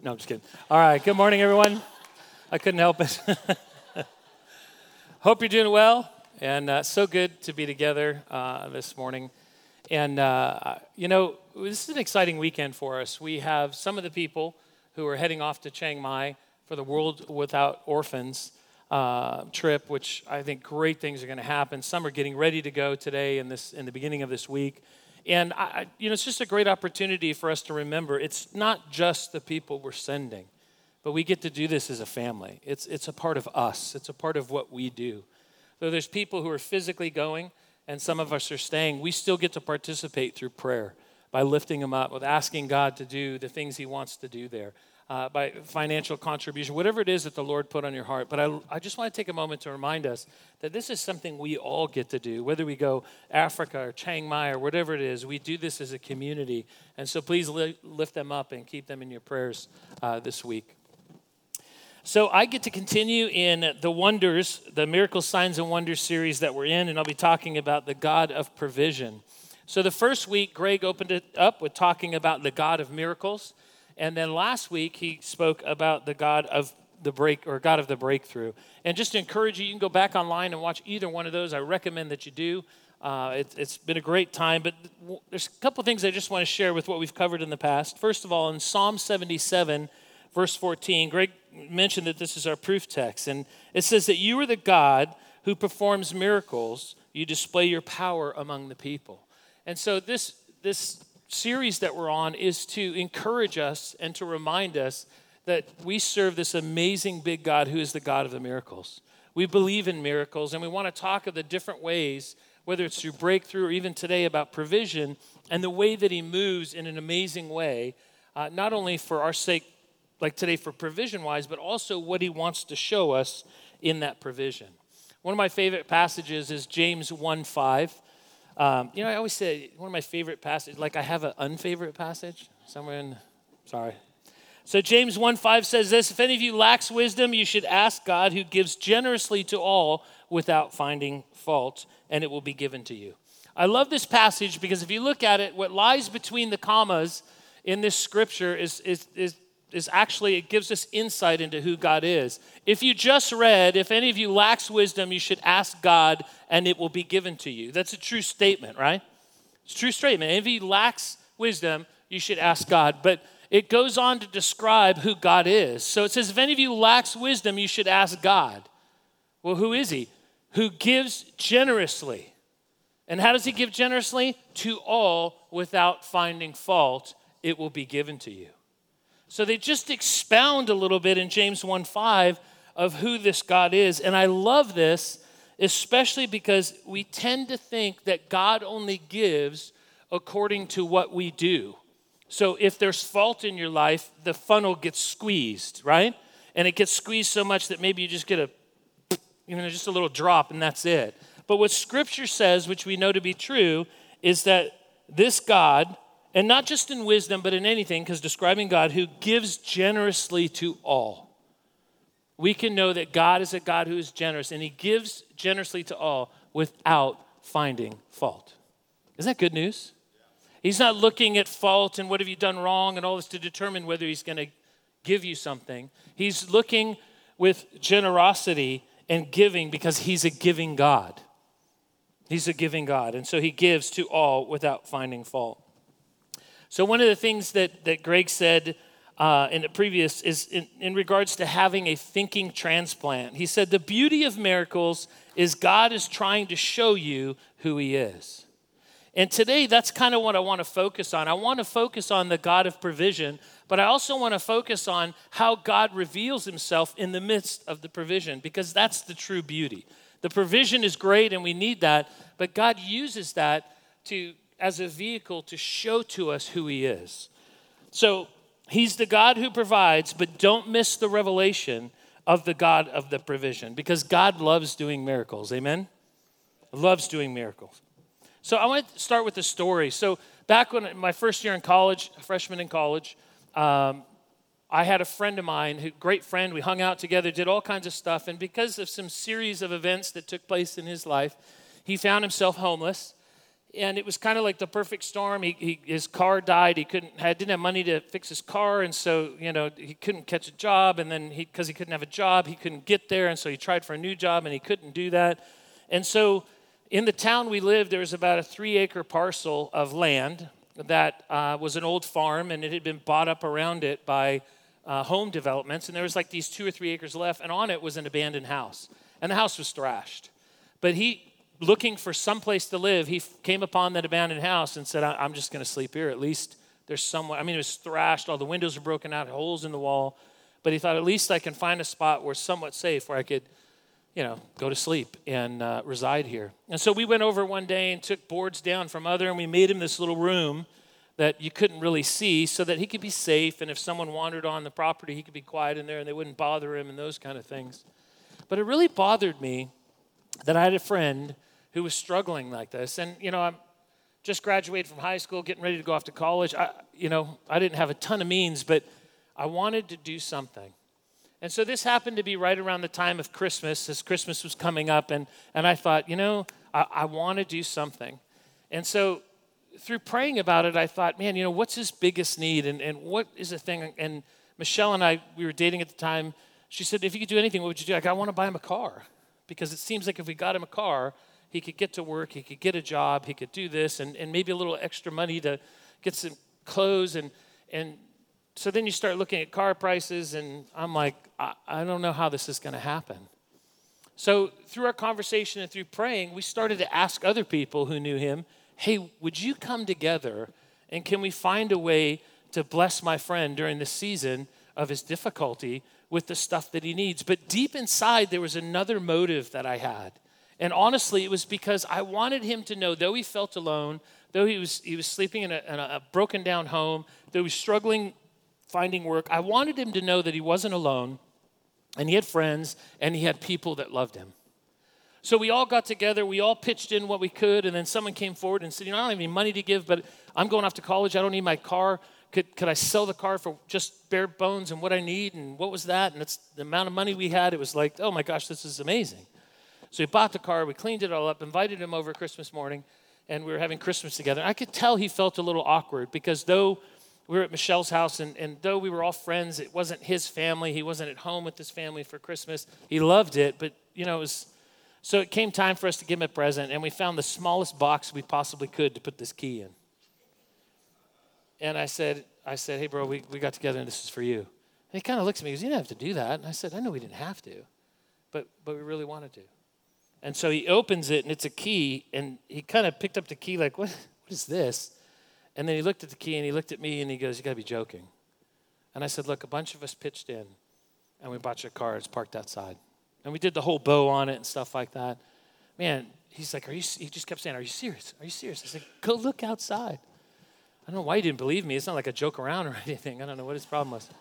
No, I'm just kidding. All right, good morning, everyone. I couldn't help it. Hope you're doing well, and so good to be together this morning. And, this is an exciting weekend for us. We have some of the people who are heading off to Chiang Mai for the World Without Orphans trip, which I think great things are going to happen. Some are getting ready to go today in the beginning of this week. And, it's just a great opportunity for us to remember it's not just the people we're sending, but we get to do this as a family. It's a part of us. It's a part of what we do. Though there's people who are physically going and some of us are staying, we still get to participate through prayer by lifting them up, with asking God to do the things he wants to do there, by financial contribution, whatever it is that the Lord put on your heart. But I just want to take a moment to remind us that this is something we all get to do, whether we go Africa or Chiang Mai or whatever it is. We do this as a community. And so please lift them up and keep them in your prayers this week. So I get to continue in the wonders, the Miracle Signs and Wonders series that we're in, and I'll be talking about the God of provision. So the first week, Greg opened it up with talking about the God of miracles. And then last week, he spoke about the God of the God of the breakthrough. And just to encourage you can go back online and watch either one of those. I recommend that you do. It's been a great time. But there's a couple things I just want to share with what we've covered in the past. First of all, in Psalm 77, verse 14, Greg mentioned that this is our proof text. And it says that you are the God who performs miracles. You display your power among the people. And so this series that we're on is to encourage us and to remind us that we serve this amazing big God who is the God of the miracles. We believe in miracles, and we want to talk of the different ways, whether it's through breakthrough or even today about provision, and the way that he moves in an amazing way, not only for our sake, like today for provision-wise, but also what he wants to show us in that provision. One of my favorite passages is James 1:5. I always say one of my favorite passages, like I have an unfavorite passage somewhere sorry. So James 1:5 says this: if any of you lacks wisdom, you should ask God, who gives generously to all without finding fault, and it will be given to you. I love this passage because if you look at it, what lies between the commas in this scripture is actually, it gives us insight into who God is. If you just read, if any of you lacks wisdom, you should ask God and it will be given to you. That's a true statement, right? It's a true statement. If he lacks wisdom, you should ask God. But it goes on to describe who God is. So it says, if any of you lacks wisdom, you should ask God. Well, who is he? Who gives generously. And how does he give generously? To all without finding fault, it will be given to you. So they just expound a little bit in James 1:5 of who this God is. And I love this, especially because we tend to think that God only gives according to what we do. So if there's fault in your life, the funnel gets squeezed, right? And it gets squeezed so much that maybe you just get just a little drop and that's it. But what Scripture says, which we know to be true, is that this God, and not just in wisdom, but in anything, because describing God who gives generously to all. We can know that God is a God who is generous, and he gives generously to all without finding fault. Isn't that good news? He's not looking at fault and what have you done wrong and all this to determine whether he's going to give you something. He's looking with generosity and giving because he's a giving God. He's a giving God, and so he gives to all without finding fault. So one of the things that Greg said in the previous is in regards to having a thinking transplant. He said, the beauty of miracles is God is trying to show you who he is. And today, that's kind of what I want to focus on. I want to focus on the God of provision, but I also want to focus on how God reveals himself in the midst of the provision, because that's the true beauty. The provision is great, and we need that, but God uses that as a vehicle to show to us who he is. So he's the God who provides, but don't miss the revelation of the God of the provision, because God loves doing miracles. Amen? Loves doing miracles. So I want to start with a story. So back when my first year in college, a freshman in college, I had a friend of mine, great friend. We hung out together, did all kinds of stuff. And because of some series of events that took place in his life, he found himself homeless. And it was kind of like the perfect storm. His car died. Didn't have money to fix his car, and so he couldn't catch a job. And then because he couldn't have a job, he couldn't get there, and so he tried for a new job, and he couldn't do that. And so in the town we lived, there was about a 3-acre parcel of land that was an old farm, and it had been bought up around it by home developments. And there was like these 2 or 3 acres left, and on it was an abandoned house, and the house was thrashed. But looking for some place to live, he came upon that abandoned house and said, I'm just going to sleep here. At least there's somewhere. I mean, it was thrashed. All the windows were broken out, holes in the wall. But he thought, at least I can find a spot where it's somewhat safe, where I could, go to sleep and reside here. And so we went over one day and took boards down from and we made him this little room that you couldn't really see so that he could be safe. And if someone wandered on the property, he could be quiet in there and they wouldn't bother him and those kind of things. But it really bothered me that I had a friend who was struggling like this. And, I'm just graduated from high school, getting ready to go off to college. I didn't have a ton of means, but I wanted to do something. And so this happened to be right around the time of Christmas, as Christmas was coming up. And I thought, I want to do something. And so through praying about it, I thought, man, what's his biggest need? And what is the thing? And Michelle and I, we were dating at the time. She said, if you could do anything, what would you do? I want to buy him a car. Because it seems like if we got him a car, he could get to work, he could get a job, he could do this, and maybe a little extra money to get some clothes. And so then you start looking at car prices, and I'm like, I don't know how this is going to happen. So through our conversation and through praying, we started to ask other people who knew him, hey, would you come together, and can we find a way to bless my friend during the season of his difficulty with the stuff that he needs? But deep inside, there was another motive that I had. And honestly, it was because I wanted him to know, though he felt alone, though he was sleeping in a broken down home, though he was struggling finding work, I wanted him to know that he wasn't alone, and he had friends, and he had people that loved him. So we all got together, we all pitched in what we could, and then someone came forward and said, I don't have any money to give, but I'm going off to college, I don't need my car. Could I sell the car for just bare bones and what I need, and what was that? And it's the amount of money we had. It was like, oh my gosh, this is amazing. So we bought the car, we cleaned it all up, invited him over Christmas morning, and we were having Christmas together. I could tell he felt a little awkward because though we were at Michelle's house and though we were all friends, it wasn't his family. He wasn't at home with his family for Christmas. He loved it, but so it came time for us to give him a present, and we found the smallest box we possibly could to put this key in. And I said, hey, bro, we got together, and this is for you. And he kind of looks at me, he goes, you didn't have to do that. And I said, I know we didn't have to, but we really wanted to. And so he opens it, and it's a key, and he kind of picked up the key like, what is this? And then he looked at the key, and he looked at me, and he goes, you got to be joking. And I said, look, a bunch of us pitched in, and we bought your car. It's parked outside. And we did the whole bow on it and stuff like that. Man, he's like, he just kept saying, are you serious? Are you serious? I said, go look outside. I don't know why he didn't believe me. It's not like a joke around or anything. I don't know what his problem was.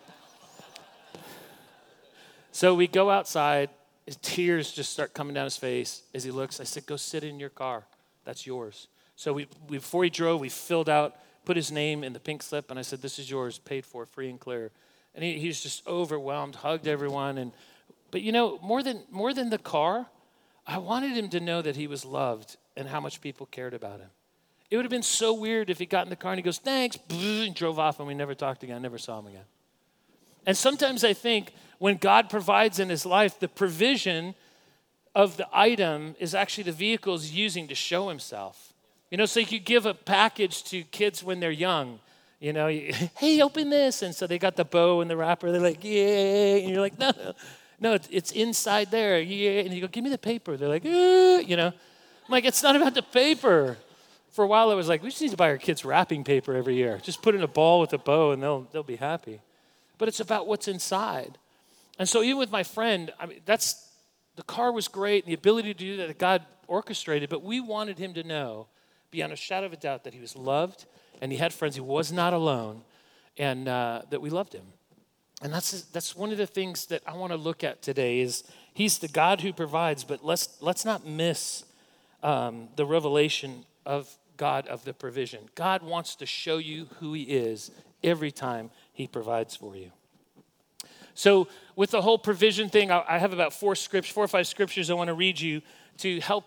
So we go outside. His tears just start coming down his face as he looks. I said, go sit in your car. That's yours. So before he drove, we filled out, put his name in the pink slip, and I said, this is yours, paid for, free and clear. And he was just overwhelmed, hugged everyone. But more than the car, I wanted him to know that he was loved and how much people cared about him. It would have been so weird if he got in the car and he goes, thanks, and drove off, and we never talked again, never saw him again. And sometimes I think when God provides in his life, the provision of the item is actually the vehicle he's using to show himself. So you could give a package to kids when they're young. Hey, open this. And so they got the bow and the wrapper. They're like, yay. And you're like, no, it's inside there. Yeah. And you go, give me the paper. They're like, I'm like, it's not about the paper. For a while, I was like, we just need to buy our kids wrapping paper every year. Just put in a ball with a bow, and they'll be happy. But it's about what's inside. And so even with my friend, the car was great, and the ability to do that God orchestrated, but we wanted him to know, beyond a shadow of a doubt, that he was loved, and he had friends. He was not alone, and that we loved him. And that's one of the things that I want to look at today is he's the God who provides, but let's not miss the revelation of God of the provision. God wants to show you who he is every time he provides for you. So with the whole provision thing, I have about 4 or 5 scriptures I want to read you to help us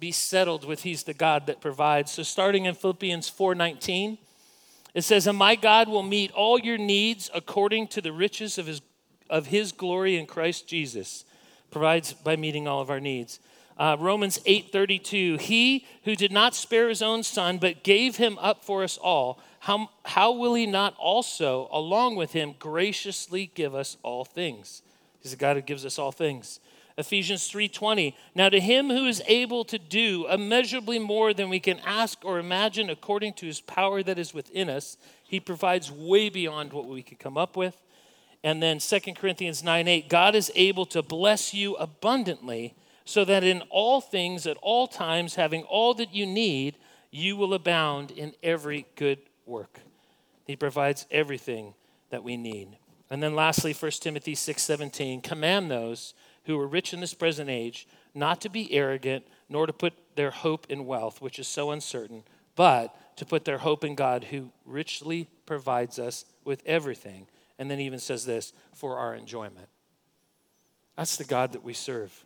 be settled with He's the God that provides. So starting in Philippians 4:19, it says, "And my God will meet all your needs according to the riches of his glory in Christ Jesus," provides by meeting all of our needs. Romans 8:32, "He who did not spare his own son, but gave him up for us all, how will he not also, along with him, graciously give us all things?" He's a God who gives us all things. Ephesians 3:20, "Now to him who is able to do immeasurably more than we can ask or imagine according to his power that is within us," he provides way beyond what we could come up with. And then 2 Corinthians 9:8, "God is able to bless you abundantly, so that in all things at all times, having all that you need, you will abound in every good work." He provides everything that we need. And then lastly, 1 Timothy 6:17, "Command those who are rich in this present age not to be arrogant, nor to put their hope in wealth, which is so uncertain, but to put their hope in God, who richly provides us with everything." And then he even says this, "for our enjoyment." That's the God that we serve.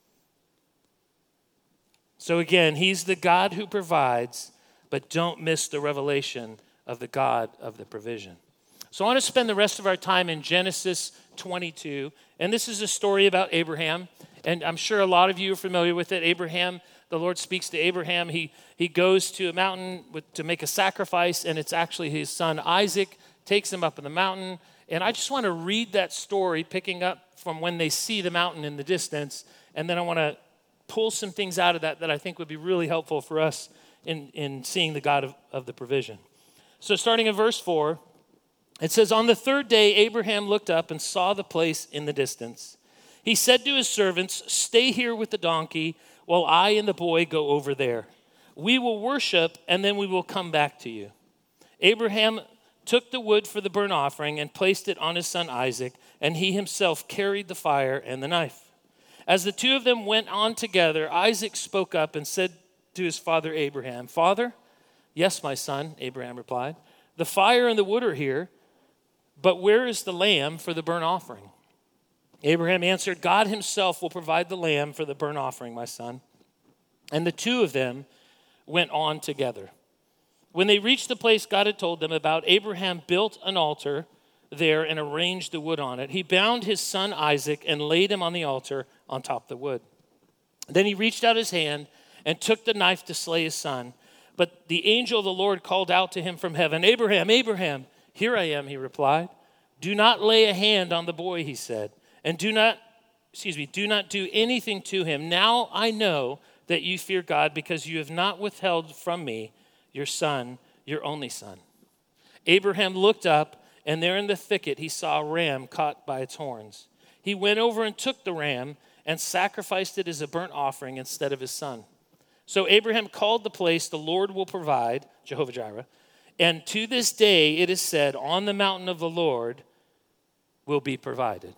So again, he's the God who provides, but don't miss the revelation of the God of the provision. So I want to spend the rest of our time in Genesis 22. And this is a story about Abraham. And I'm sure a lot of you are familiar with it. Abraham, the Lord speaks to Abraham. He goes to a mountain to make a sacrifice, and it's actually his son Isaac takes him up in the mountain. And I just want to read that story, picking up from when they see the mountain in the distance. And then I want to pull some things out of that I think would be really helpful for us in seeing the God of the provision. So starting in verse 4, it says, "On the third day, Abraham looked up and saw the place in the distance. He said to his servants, 'Stay here with the donkey while I and the boy go over there. We will worship, and then we will come back to you.' Abraham took the wood for the burnt offering and placed it on his son Isaac, and he himself carried the fire and the knife. As the two of them went on together, Isaac spoke up and said to his father Abraham, 'Father?' 'Yes, my son,' Abraham replied. 'The fire and the wood are here, but where is the lamb for the burnt offering?' Abraham answered, 'God himself will provide the lamb for the burnt offering, my son.' And the two of them went on together. When they reached the place God had told them about, Abraham built an altar there and arranged the wood on it. He bound his son Isaac and laid him on the altar on top of the wood. Then he reached out his hand and took the knife to slay his son. But the angel of the Lord called out to him from heaven, 'Abraham, Abraham.' 'Here I am,' he replied. 'Do not lay a hand on the boy,' he said, 'and do not do anything to him. Now I know that you fear God, because you have not withheld from me your son, your only son.' Abraham looked up, and there in the thicket he saw a ram caught by its horns. He went over and took the ram and sacrificed it as a burnt offering instead of his son. So Abraham called the place, 'The Lord will provide,' Jehovah Jireh. And to this day it is said, 'On the mountain of the Lord will be provided.'"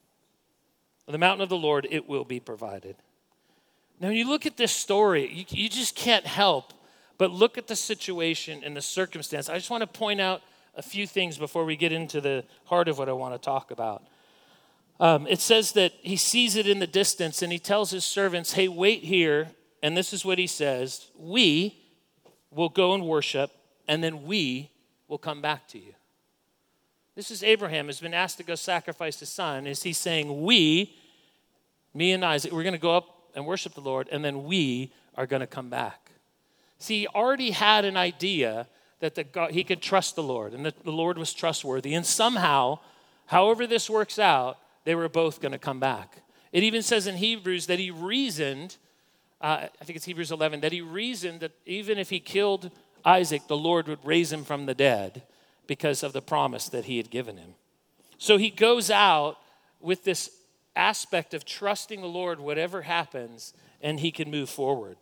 On the mountain of the Lord, it will be provided. Now, when you look at this story, you just can't help but look at the situation and the circumstance. I just want to point out a few things before we get into the heart of what I want to talk about. It says that he sees it in the distance, and he tells his servants, "Hey, wait here." And this is what he says: "We will go and worship, and then we will come back to you." This is Abraham has been asked to go sacrifice his son. Is he saying, me and Isaac, we're going to go up and worship the Lord, and then we are going to come back? See, he already had an idea that he could trust the Lord, and that the Lord was trustworthy. And somehow, however this works out, they were both going to come back. It even says in Hebrews that he reasoned, I think it's Hebrews 11, that he reasoned that even if he killed Isaac, the Lord would raise him from the dead because of the promise that he had given him. So he goes out with this aspect of trusting the Lord, whatever happens, and he can move forward.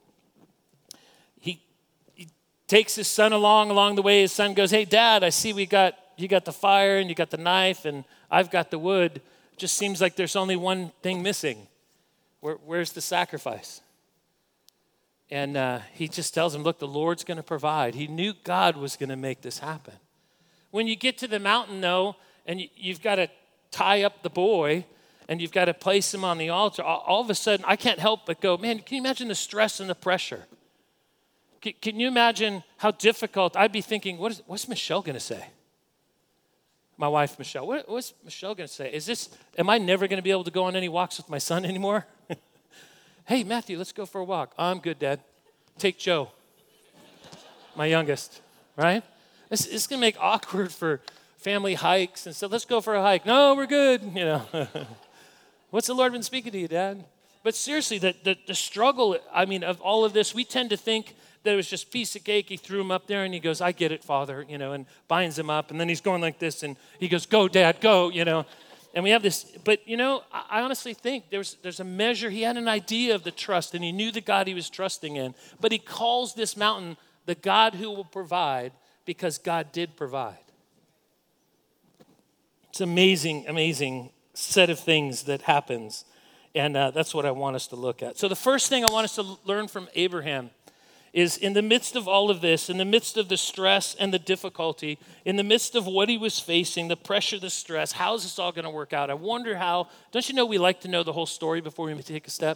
He takes his son along the way. His son goes, "Hey, Dad, I see you got the fire and you got the knife and I've got the wood. Just seems like there's only one thing missing. Where's the sacrifice?" And he just tells him, "Look, the Lord's going to provide." He knew God was going to make this happen. When you get to the mountain, though, and you've got to tie up the boy, and you've got to place him on the altar, all of a sudden I can't help but go, man, can you imagine the stress and the pressure? Can you imagine how difficult I'd be thinking, what's Michelle going to say? My wife, Michelle, what's Michelle going to say? Am I never going to be able to go on any walks with my son anymore? Hey, Matthew, let's go for a walk. I'm good, Dad. Take Joe, my youngest, right? It's going to make awkward for family hikes and stuff. Let's go for a hike. No, we're good, What's the Lord been speaking to you, Dad? But seriously, the struggle, of all of this, we tend to think that it was just piece of cake. He threw him up there and he goes, I get it, Father, and binds him up. And then he's going like this and he goes, go, Dad, go, And we have this, but I honestly think there's a measure. He had an idea of the trust and he knew the God he was trusting in. But he calls this mountain the God who will provide because God did provide. It's amazing, amazing set of things that happens. And that's what I want us to look at. So the first thing I want us to learn from Abraham is in the midst of all of this, in the midst of the stress and the difficulty, in the midst of what he was facing, the pressure, the stress, how is this all going to work out? I wonder how. Don't you know we like to know the whole story before we take a step?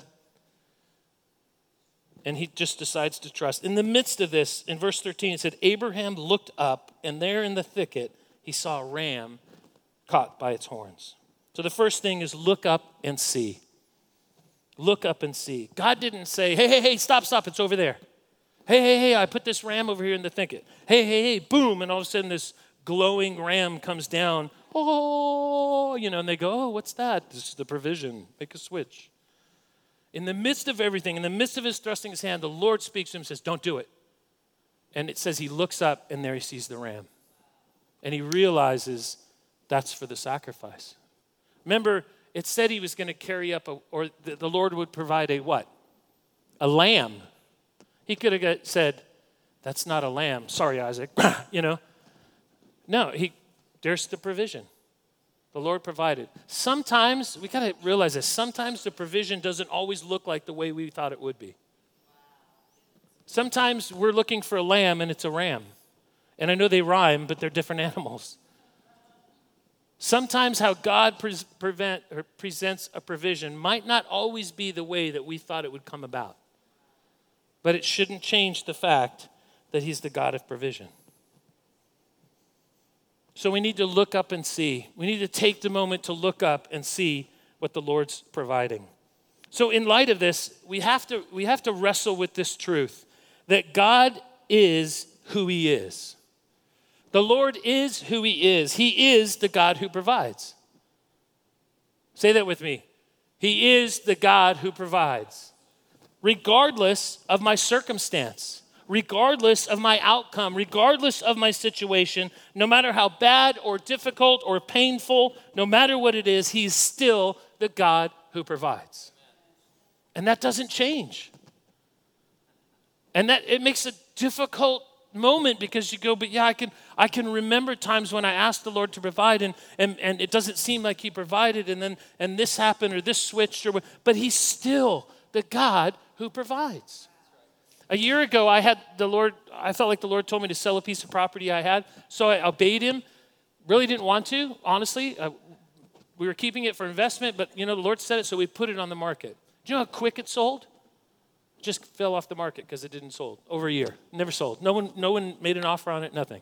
And he just decides to trust. In the midst of this, in verse 13, it said, Abraham looked up, and there in the thicket, he saw a ram caught by its horns. So the first thing is look up and see. Look up and see. God didn't say, hey, stop, it's over there. Hey, I put this ram over here in the thicket. Hey, boom, and all of a sudden this glowing ram comes down. Oh, and they go, oh, what's that? This is the provision. Make a switch. In the midst of everything, in the midst of his thrusting his hand, the Lord speaks to him and says, don't do it. And it says he looks up and there he sees the ram. And he realizes that's for the sacrifice. Remember, it said he was going to carry up, or the Lord would provide a what? A lamb. He could have said, that's not a lamb. Sorry, Isaac. No, there's the provision. The Lord provided. Sometimes, we got to realize this, sometimes the provision doesn't always look like the way we thought it would be. Sometimes we're looking for a lamb and it's a ram. And I know they rhyme, but they're different animals. Sometimes how God presents a provision might not always be the way that we thought it would come about. But it shouldn't change the fact that he's the God of provision. So we need to look up and see. We need to take the moment to look up and see what the Lord's providing. So in light of this, we have to wrestle with this truth that God is who he is. The Lord is who he is. He is the God who provides. Say that with me. He is the God who provides. Regardless of my circumstance, regardless of my outcome, regardless of my situation, no matter how bad or difficult or painful, no matter what it is, he's still the God who provides. And that doesn't change. And that it makes a difficult moment because you go, but yeah, I can remember times when I asked the Lord to provide and it doesn't seem like he provided and this happened or this switched but he's still the God who provides. A year ago, I felt like the Lord told me to sell a piece of property I had, so I obeyed him. Really didn't want to, honestly. We were keeping it for investment, but the Lord said it, so we put it on the market. Do you know how quick it sold? Just fell off the market because it didn't sold. Over a year, never sold. No one made an offer on it, nothing.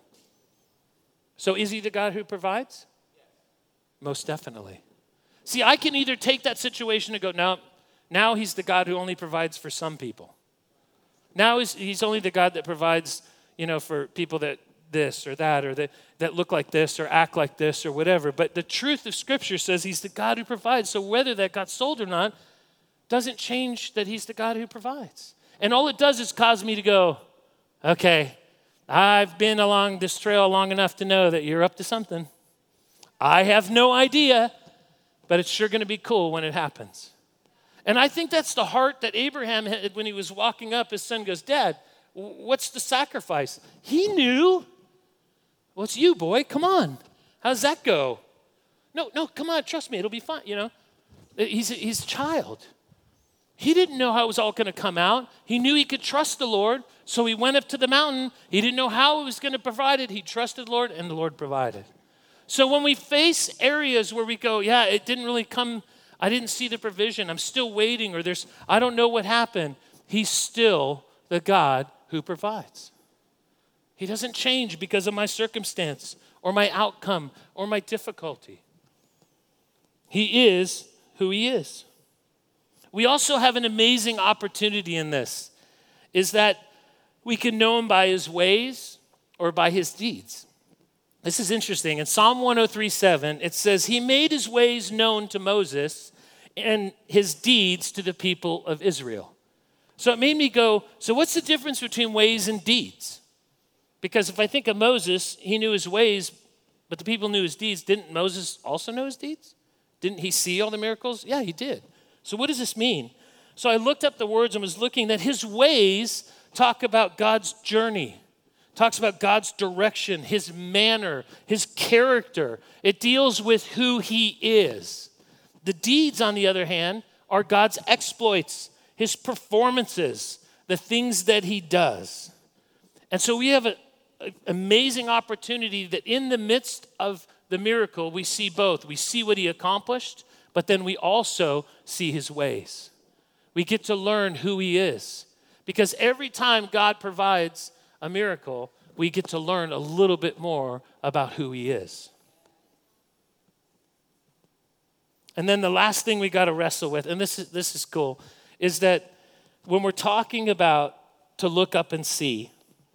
So is he the God who provides? Most definitely. See, I can either take that situation and go, no, now he's the God who only provides for some people. Now he's only the God that provides, for people that this or that or that look like this or act like this or whatever. But the truth of Scripture says he's the God who provides. So whether that got sold or not doesn't change that he's the God who provides. And all it does is cause me to go, okay, I've been along this trail long enough to know that you're up to something. I have no idea, but it's sure going to be cool when it happens. And I think that's the heart that Abraham had when he was walking up. His son goes, Dad, what's the sacrifice? He knew. Well, it's you, boy. Come on. How does that go? No, come on. Trust me. It'll be fine. He's a child. He didn't know how it was all going to come out. He knew he could trust the Lord, so he went up to the mountain. He didn't know how it was going to provide it. He trusted the Lord, and the Lord provided. So when we face areas where we go, yeah, it didn't really come I didn't see the provision. I'm still waiting, or I don't know what happened. He's still the God who provides. He doesn't change because of my circumstance or my outcome or my difficulty. He is who he is. We also have an amazing opportunity in this, is that we can know him by his ways or by his deeds. This is interesting. In Psalm 103:7, it says, he made his ways known to Moses and his deeds to the people of Israel. So it made me go, so what's the difference between ways and deeds? Because if I think of Moses, he knew his ways, but the people knew his deeds. Didn't Moses also know his deeds? Didn't he see all the miracles? Yeah, he did. So what does this mean? So I looked up the words and was looking that his ways talk about God's journey, talks about God's direction, his manner, his character. It deals with who he is. The deeds, on the other hand, are God's exploits, his performances, the things that he does. And so we have an amazing opportunity that in the midst of the miracle, we see both. We see what he accomplished, but then we also see his ways. We get to learn who he is. Because every time God provides a miracle, we get to learn a little bit more about who he is. And then the last thing we got to wrestle with, and this is cool, is that when we're talking about to look up and see,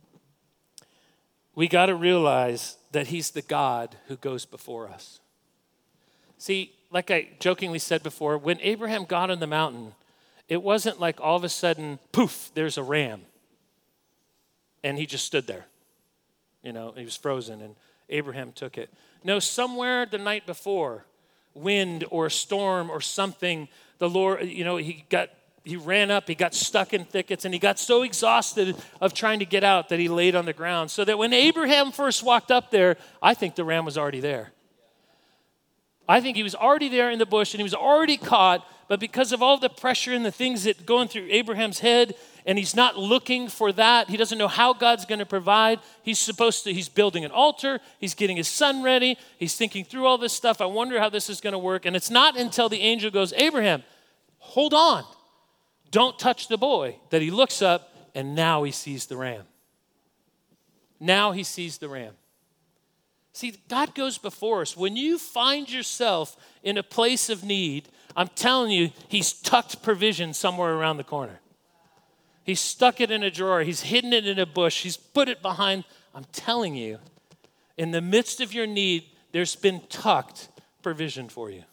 we got to realize that he's the God who goes before us. See, like I jokingly said before, when Abraham got on the mountain, it wasn't like all of a sudden, poof, there's a ram. And he just stood there. You know, he was frozen and Abraham took it. No, somewhere the night before, wind or a storm or something, the Lord, he ran up, he got stuck in thickets, and he got so exhausted of trying to get out that he laid on the ground. So that when Abraham first walked up there, I think the ram was already there. I think he was already there in the bush and he was already caught, but because of all the pressure and the things that going through Abraham's head, and he's not looking for that, he doesn't know how God's going to provide. He's building an altar, he's getting his son ready, he's thinking through all this stuff. I wonder how this is going to work. And it's not until the angel goes, Abraham, hold on, don't touch the boy, that he looks up and now he sees the ram. Now he sees the ram. See, God goes before us. When you find yourself in a place of need, I'm telling you, he's tucked provision somewhere around the corner. He's stuck it in a drawer. He's hidden it in a bush. He's put it behind. I'm telling you, in the midst of your need, there's been tucked provision for you.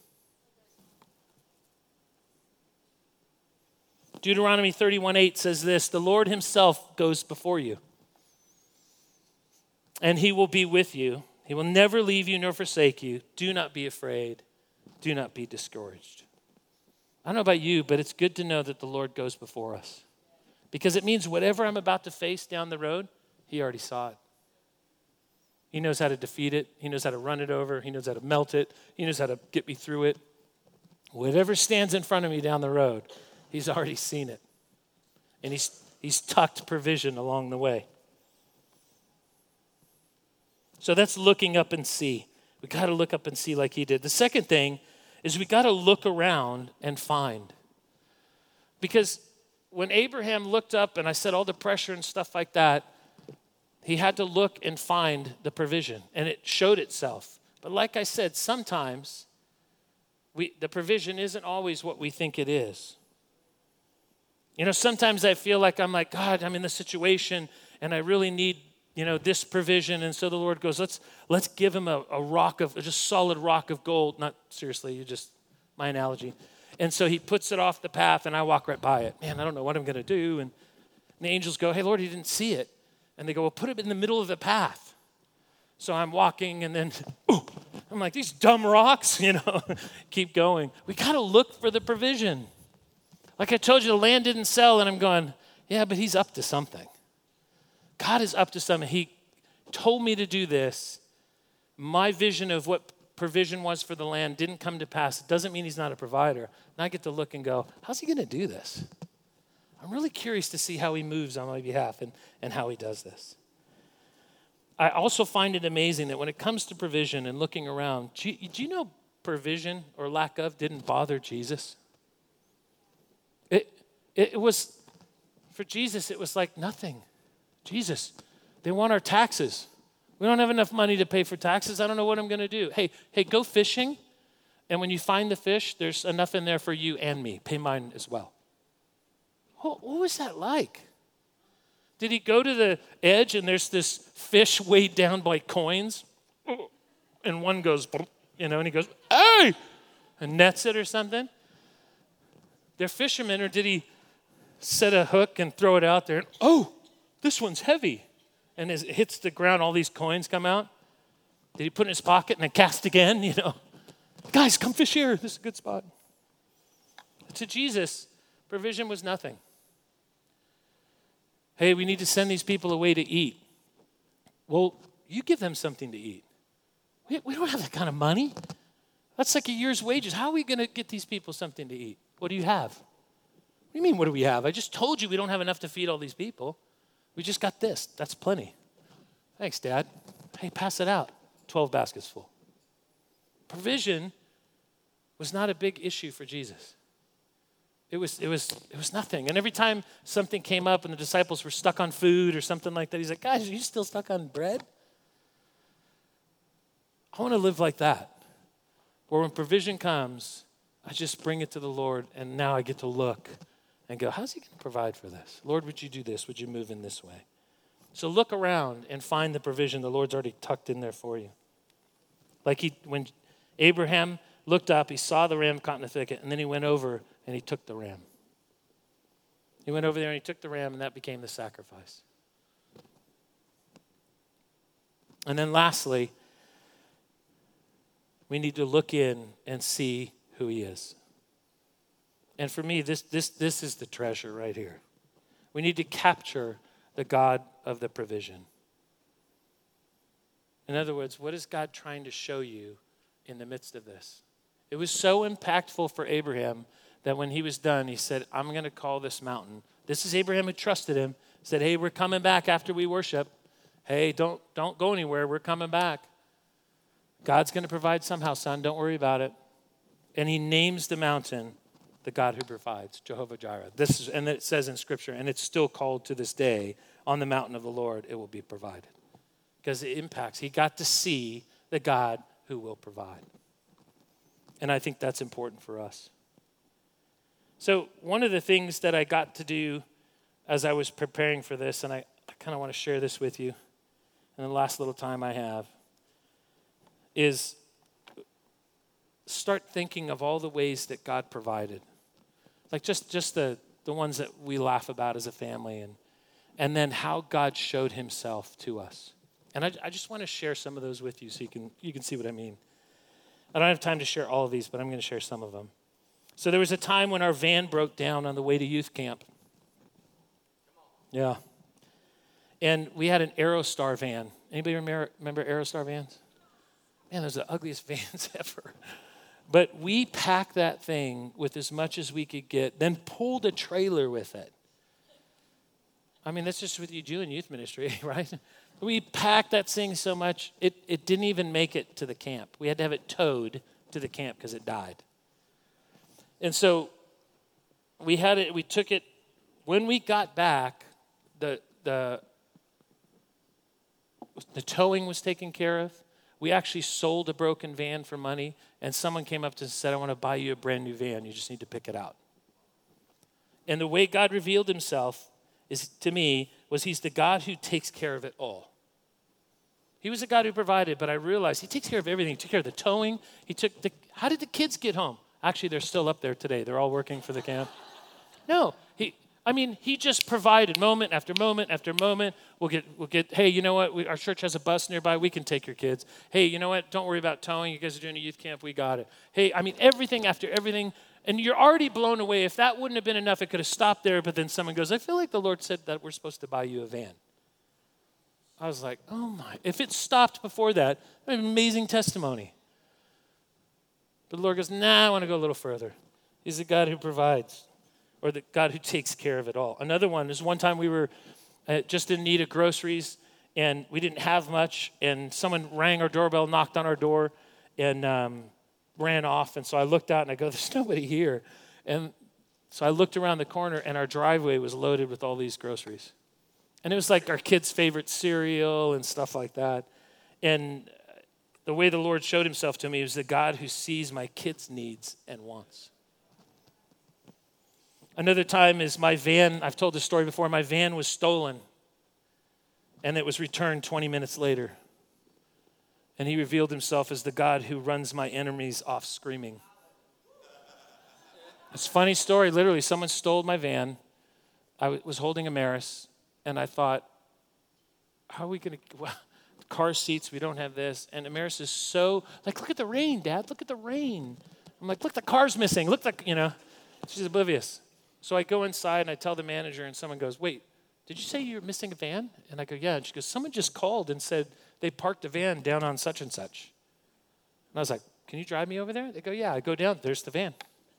Deuteronomy 31:8 says this, the Lord himself goes before you, and he will be with you. He will never leave you nor forsake you. Do not be afraid. Do not be discouraged. I don't know about you, but it's good to know that the Lord goes before us. Because it means whatever I'm about to face down the road, he already saw it. He knows how to defeat it. He knows how to run it over. He knows how to melt it. He knows how to get me through it. Whatever stands in front of me down the road, he's already seen it. And he's tucked provision along the way. So that's looking up and see. We got to look up and see like he did. The second thing is we got to look around and find. Because when Abraham looked up, and I said all the pressure and stuff like that, he had to look and find the provision, and it showed itself. But like I said, sometimes the provision isn't always what we think it is. You know, sometimes I feel like I'm like, God, I'm in this situation, and I really need this provision. And so the Lord goes, let's give him a rock of, just solid rock of gold. Not seriously, just my analogy. And so he puts it off the path and I walk right by it. Man, I don't know what I'm going to do. And the angels go, hey, Lord, he didn't see it. And they go, well, put it in the middle of the path. So I'm walking and then, I'm like, these dumb rocks, keep going. We got to look for the provision. Like I told you, the land didn't sell. And I'm going, yeah, but he's up to something. God is up to something. He told me to do this. My vision of what provision was for the land didn't come to pass. It doesn't mean he's not a provider. And I get to look and go, how's he going to do this? I'm really curious to see how he moves on my behalf and how he does this. I also find it amazing that when it comes to provision and looking around, do you know provision or lack of didn't bother Jesus. It was, for Jesus, it was like nothing. Jesus, they want our taxes. We don't have enough money to pay for taxes. I don't know what I'm going to do. Hey, go fishing. And when you find the fish, there's enough in there for you and me. Pay mine as well. What was that like? Did he go to the edge and there's this fish weighed down by coins? And one goes, and he goes, hey! And nets it or something? They're fishermen, or did he set a hook and throw it out there? And, oh, this one's heavy. And as it hits the ground, all these coins come out. Did he put it in his pocket and then cast again? Guys, come fish here. This is a good spot. To Jesus, provision was nothing. Hey, we need to send these people away to eat. Well, you give them something to eat. We don't have that kind of money. That's like a year's wages. How are we going to get these people something to eat? What do you have? What do you mean, what do we have? I just told you we don't have enough to feed all these people. We just got this. That's plenty. Thanks, Dad. Hey, pass it out. 12 baskets full. Provision was not a big issue for Jesus. It was nothing. And every time something came up and the disciples were stuck on food or something like that, he's like, guys, are you still stuck on bread? I want to live like that, where when provision comes, I just bring it to the Lord, and now I get to look and go, how's he going to provide for this? Lord, would you do this? Would you move in this way? So look around and find the provision the Lord's already tucked in there for you. Like when Abraham looked up, he saw the ram caught in the thicket, and then he went over and he took the ram. He went over there and he took the ram, and that became the sacrifice. And then lastly, we need to look in and see who he is. And for me, this is the treasure right here. We need to capture the God of the provision. In other words, what is God trying to show you in the midst of this? It was so impactful for Abraham that when he was done, he said, I'm going to call this mountain. This is Abraham who trusted him. Said, hey, we're coming back after we worship. Hey, don't go anywhere. We're coming back. God's going to provide somehow, son. Don't worry about it. And he names the mountain the God who provides, Jehovah Jireh. And it says in Scripture, and it's still called to this day, on the mountain of the Lord, it will be provided. Because it impacts. He got to see the God who will provide. And I think that's important for us. So one of the things that I got to do as I was preparing for this, and I kind of want to share this with you in the last little time I have, is start thinking of all the ways that God provided. Like just the ones that we laugh about as a family, and then how God showed himself to us. And I just want to share some of those with you so you can see what I mean. I don't have time to share all of these, but I'm going to share some of them. So there was a time when our van broke down on the way to youth camp. Yeah. And we had an Aerostar van. Anybody remember Aerostar vans? Man, those are the ugliest vans ever. But we packed that thing with as much as we could get, then pulled a trailer with it. I mean, that's just what you do in youth ministry, right? We packed that thing so much, it didn't even make it to the camp. We had to have it towed to the camp because it died. And so we took it, when we got back, the towing was taken care of. We actually sold a broken van for money, and someone came up to us and said, I want to buy you a brand new van. You just need to pick it out. And the way God revealed himself to me was he's the God who takes care of it all. He was the God who provided, but I realized he takes care of everything. He took care of the towing. How did the kids get home? Actually, they're still up there today. They're all working for the camp. No, he just provided moment after moment after moment. We'll get. Hey, you know what? Our church has a bus nearby. We can take your kids. Hey, you know what? Don't worry about towing. You guys are doing a youth camp. We got it. Hey, everything after everything. And you're already blown away. If that wouldn't have been enough, it could have stopped there. But then someone goes, I feel like the Lord said that we're supposed to buy you a van. I was like, oh my. If it stopped before that, an amazing testimony. But the Lord goes, I want to go a little further. He's the God who provides, or the God who takes care of it all. Another one is one time we were just in need of groceries, and we didn't have much, and someone rang our doorbell, knocked on our door, and ran off. And so I looked out and I go, there's nobody here. And so I looked around the corner and our driveway was loaded with all these groceries. And it was like our kids' favorite cereal and stuff like that. And the way the Lord showed himself to me was the God who sees my kids' needs and wants. Another time is my van, I've told this story before, my van was stolen. And it was returned 20 minutes later. And he revealed himself as the God who runs my enemies off screaming. It's a funny story. Literally, someone stole my van. I was holding Amaris, and I thought, how are we going to, car seats, we don't have this. And Amaris is so, like, look at the rain, Dad, look at the rain. I'm like, look, the car's missing. Look, she's oblivious. So I go inside, and I tell the manager, and someone goes, wait, did you say you're missing a van? And I go, yeah. And she goes, someone just called and said they parked a van down on such and such. And I was like, can you drive me over there? They go, yeah. I go down, there's the van.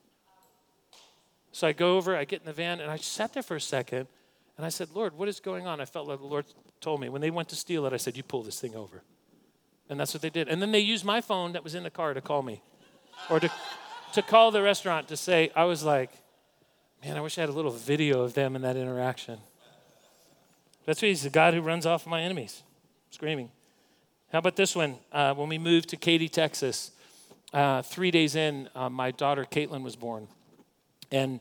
So I go over, I get in the van, and I sat there for a second, and I said, Lord, what is going on? I felt like the Lord told me. When they went to steal it, I said, you pull this thing over. And that's what they did. And then they used my phone that was in the car to call me. Or to call the restaurant to say, I was like, man, I wish I had a little video of them in that interaction. That's why he's the God who runs off my enemies, screaming. How about this one? When we moved to Katy, Texas, 3 days in, my daughter Caitlin was born. And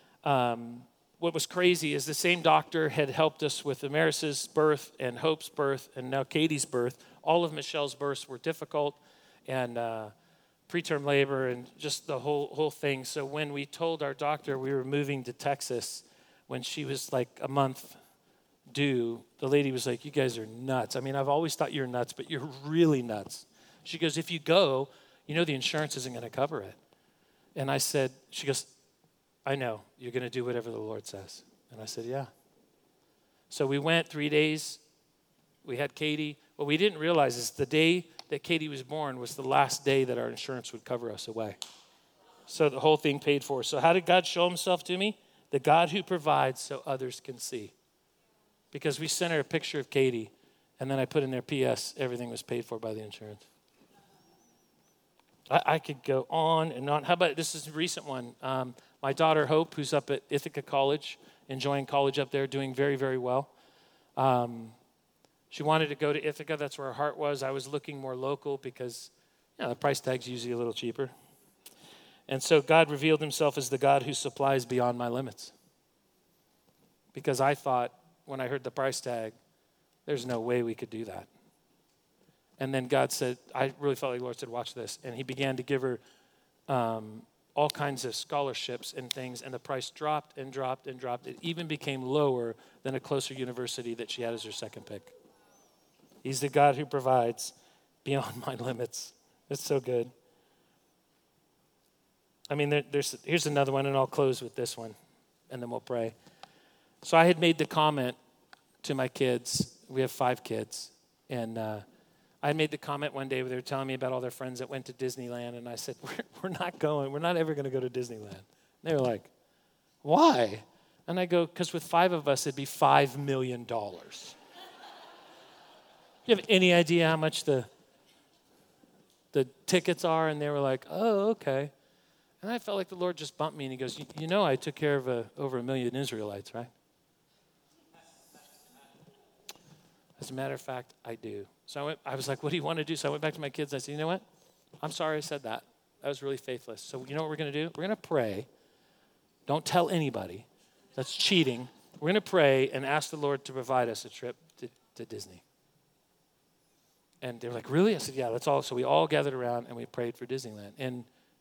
what was crazy is the same doctor had helped us with Amaris's birth and Hope's birth and now Katie's birth. All of Michelle's births were difficult and preterm labor and just the whole thing. So when we told our doctor we were moving to Texas, when she was like a month due, the lady was like, you guys are nuts. I mean, I've always thought you're nuts, but you're really nuts. She goes, if you go, the insurance isn't going to cover it. And I said, she goes, I know, you're going to do whatever the Lord says. And I said, yeah. So we went 3 days. We had Katie. What we didn't realize is the day that Katie was born was the last day that our insurance would cover us away. So the whole thing paid for. So how did God show himself to me? The God who provides so others can see. Because we sent her a picture of Katie, and then I put in there, P.S., everything was paid for by the insurance. I could go on and on. How about, this is a recent one. My daughter, Hope, who's up at Ithaca College, enjoying college up there, doing very, very well. She wanted to go to Ithaca. That's where her heart was. I was looking more local because, the price tag's usually a little cheaper. And so God revealed himself as the God who supplies beyond my limits. Because I thought, when I heard the price tag, there's no way we could do that. And then God said, I really felt like the Lord said, watch this. And he began to give her all kinds of scholarships and things, and the price dropped and dropped and dropped. It even became lower than a closer university that she had as her second pick. He's the God who provides beyond my limits. It's so good. I mean, here's another one, and I'll close with this one, and then we'll pray. So I had made the comment to my kids. We have 5 kids, and I made the comment one day where they were telling me about all their friends that went to Disneyland, and I said, we're not going. We're not ever going to go to Disneyland. And they were like, why? And I go, because with 5 of us, it'd be $5 million. Do you have any idea how much the tickets are? And they were like, oh, okay. And I felt like the Lord just bumped me, and he goes, I took care of over 1 million Israelites, right? As a matter of fact, I do. So I was like, what do you want to do? So I went back to my kids. I said, you know what? I'm sorry I said that. That was really faithless. So you know what we're going to do? We're going to pray. Don't tell anybody. That's cheating. We're going to pray and ask the Lord to provide us a trip to Disney. And they were like, really? I said, yeah, that's all. So we all gathered around and we prayed for Disneyland. And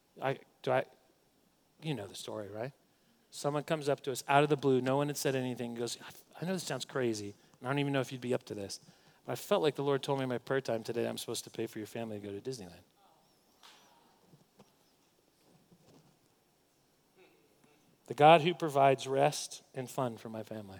you know the story, right? Someone comes up to us out of the blue. No one had said anything. He goes, I know this sounds crazy. I don't even know if you'd be up to this. But I felt like the Lord told me in my prayer time today I'm supposed to pay for your family to go to Disneyland. The God who provides rest and fun for my family.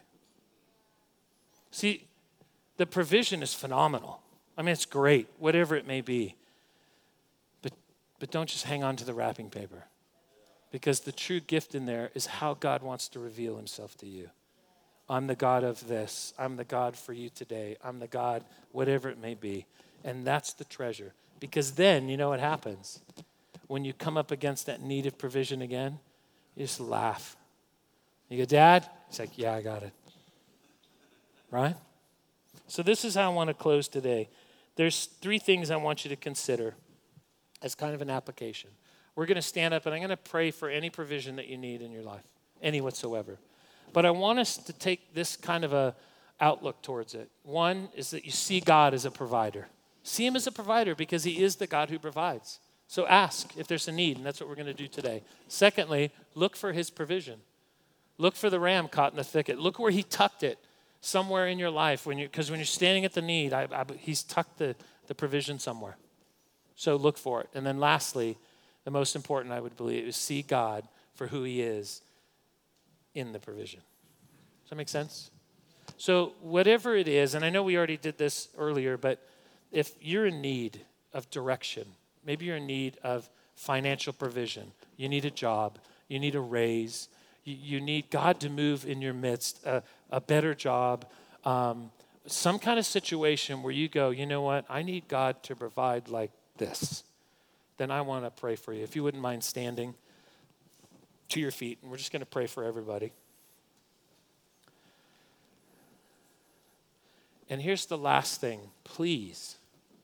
See, the provision is phenomenal. I mean, it's great, whatever it may be. But don't just hang on to the wrapping paper. Because the true gift in there is how God wants to reveal himself to you. I'm the God of this. I'm the God for you today. I'm the God, whatever it may be. And that's the treasure. Because then, you know what happens? when you come up against that need of provision again, you just laugh. You go, Dad? He's like, yeah, I got it. Right? So this is how I want to close today. There's 3 things I want you to consider as kind of an application. We're going to stand up and I'm going to pray for any provision that you need in your life, any whatsoever. But I want us to take this kind of a outlook towards it. One is that you see God as a provider. See him as a provider because he is the God who provides. So ask if there's a need, and that's what we're going to do today. Secondly, look for his provision. Look for the ram caught in the thicket. Look where he tucked it somewhere in your life. Because when you're standing at the need, he's tucked the provision somewhere. So look for it. And then lastly, the most important, I would believe, is see God for who he is in the provision. Does that make sense? So whatever it is, and I know we already did this earlier, but if you're in need of direction, maybe you're in need of financial provision, you need a job, you need a raise, you need God to move in your midst, a better job, some kind of situation where you go, you know what, I need God to provide like this, then I want to pray for you. If you wouldn't mind standing to your feet, and we're just going to pray for everybody. And here's the last thing. Please,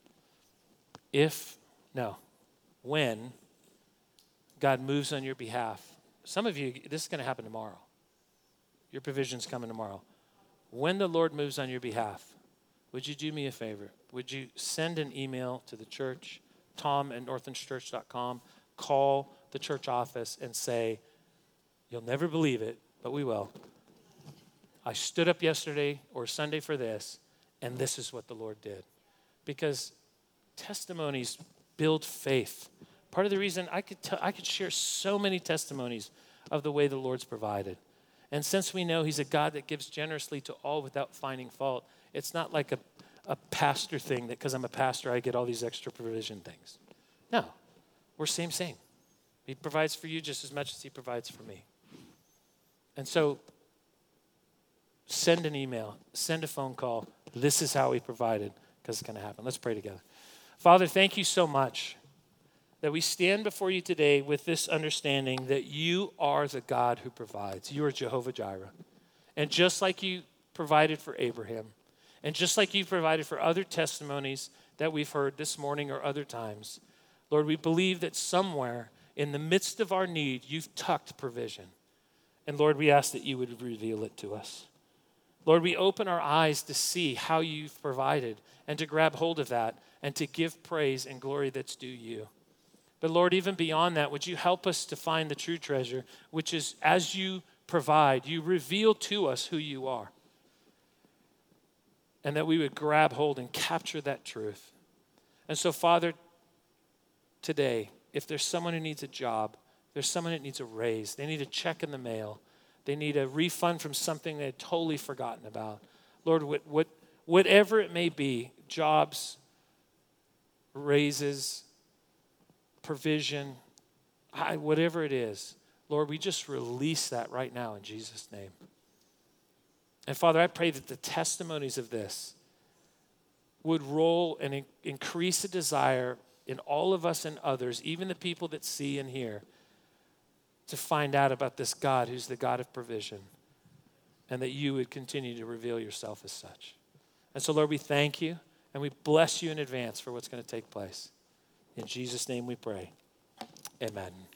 when God moves on your behalf, some of you, this is going to happen tomorrow. Your provision's coming tomorrow. When the Lord moves on your behalf, would you do me a favor? Would you send an email to the church, tom@northlandchurch.com, call the church office and say, you'll never believe it, but we will. I stood up yesterday or Sunday for this, and this is what the Lord did. Because testimonies build faith. Part of the reason I could share so many testimonies of the way the Lord's provided. And since we know he's a God that gives generously to all without finding fault, it's not like a pastor thing that because I'm a pastor, I get all these extra provision things. No, we're same. He provides for you just as much as he provides for me. And so send an email, send a phone call. This is how he provided, because it's going to happen. Let's pray together. Father, thank you so much that we stand before you today with this understanding that you are the God who provides. You are Jehovah Jireh. And just like you provided for Abraham, and just like you provided for other testimonies that we've heard this morning or other times, Lord, we believe that somewhere in the midst of our need, you've tucked provision. And Lord, we ask that you would reveal it to us. Lord, we open our eyes to see how you've provided and to grab hold of that and to give praise and glory that's due you. But Lord, even beyond that, would you help us to find the true treasure, which is as you provide, you reveal to us who you are. And that we would grab hold and capture that truth. And so, Father, today, if there's someone who needs a job, there's someone that needs a raise, they need a check in the mail, they need a refund from something they had totally forgotten about. Lord, whatever it may be, jobs, raises, provision, whatever it is, Lord, we just release that right now in Jesus' name. And Father, I pray that the testimonies of this would roll and increase a desire in all of us and others, even the people that see and hear, to find out about this God who's the God of provision, and that you would continue to reveal yourself as such. And so, Lord, we thank you, and we bless you in advance for what's going to take place. In Jesus' name we pray. Amen.